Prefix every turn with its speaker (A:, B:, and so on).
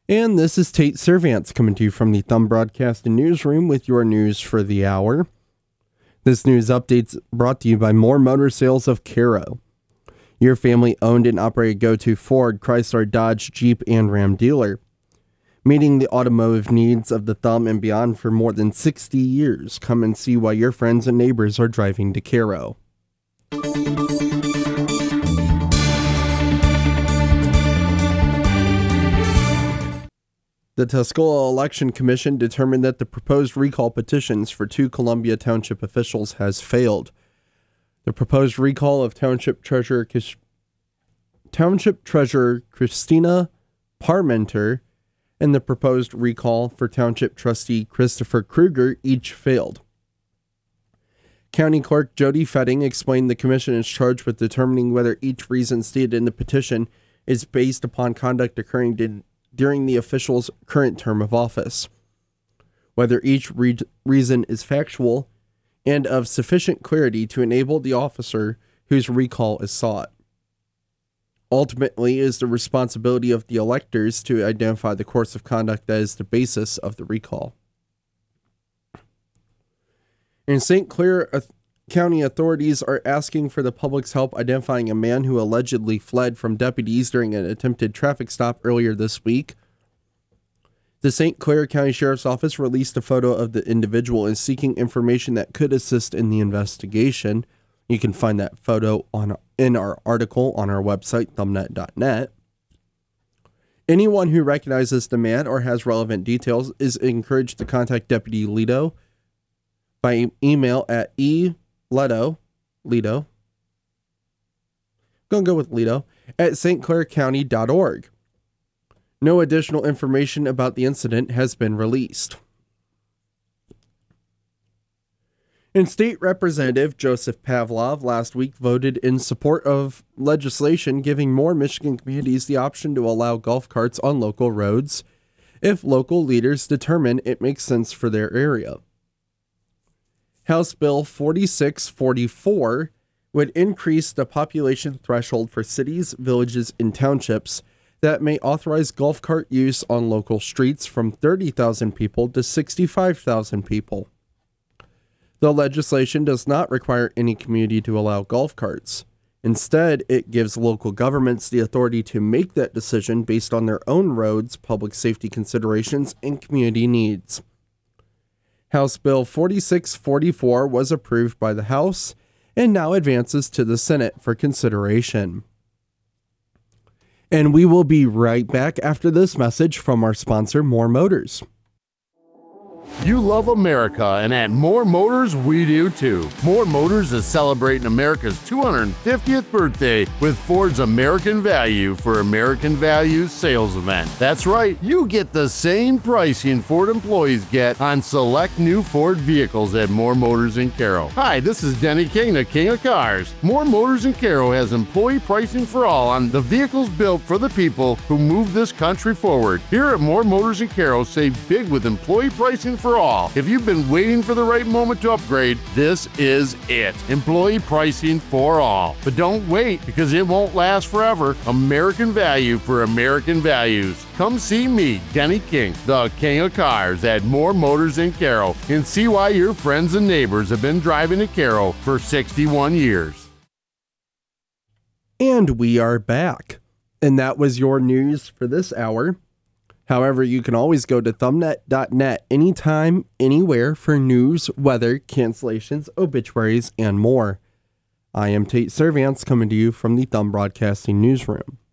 A: And this is Tate Servants coming to you from the Thumb Broadcasting Newsroom with your news for the hour. This news update's brought to you by More Motor Sales of Cairo, your family-owned and operated go-to Ford, Chrysler, Dodge, Jeep, and Ram dealer. Meeting the automotive needs of the Thumb and beyond for more than 60 years. Come and see why your friends and neighbors are driving to Cairo. The Tuscola Election Commission determined that the proposed recall petitions for 2 Columbia Township officials has failed. The proposed recall of Township Treasurer Christina Parmenter and the proposed recall for Township Trustee Christopher Kruger each failed. County Clerk Jody Fetting explained the commission is charged with determining whether each reason stated in the petition is based upon conduct occurring during the official's current term of office, whether each reason is factual and of sufficient clarity to enable the officer whose recall is sought. Ultimately, it is the responsibility of the electors to identify the course of conduct that is the basis of the recall. In St. Clair, county authorities are asking for the public's help identifying a man who allegedly fled from deputies during an attempted traffic stop earlier this week. The St. Clair County Sheriff's Office released a photo of the individual and seeking information that could assist in the investigation. You can find that photo in our article on our website, thumbnet.net. Anyone who recognizes the man or has relevant details is encouraged to contact Deputy Leto by email at Leto, I'm going to go with Leto, at stclaircounty.org. No additional information about the incident has been released. And State Representative Joseph Pavlov last week voted in support of legislation giving more Michigan communities the option to allow golf carts on local roads if local leaders determine it makes sense for their area. House Bill 4644 would increase the population threshold for cities, villages, and townships that may authorize golf cart use on local streets from 30,000 people to 65,000 people. The legislation does not require any community to allow golf carts. Instead, it gives local governments the authority to make that decision based on their own roads, public safety considerations, and community needs. House Bill 4644 was approved by the House and now advances to the Senate for consideration. And we will be right back after this message from our sponsor, More Motors.
B: You love America, and at More Motors, we do too. More Motors is celebrating America's 250th birthday with Ford's American Value for American Values sales event. That's right, you get the same pricing Ford employees get on select new Ford vehicles at More Motors in Cairo. Hi, this is Denny King, the King of Cars. More Motors in Cairo has employee pricing for all on the vehicles built for the people who move this country forward. Here at More Motors in Cairo, save big with employee pricing for all. If you've been waiting for the right moment to upgrade, this is it. Employee pricing for all. But don't wait, because it won't last forever. American Value for American Values. Come see me, Denny King, the King of Cars, at More Motors in Cairo, and see why your friends and neighbors have been driving to Cairo for 61 years.
A: And we are back. And that was your news for this hour. However, you can always go to thumbnet.net anytime, anywhere for news, weather, cancellations, obituaries, and more. I am Tate Servants coming to you from the Thumb Broadcasting Newsroom.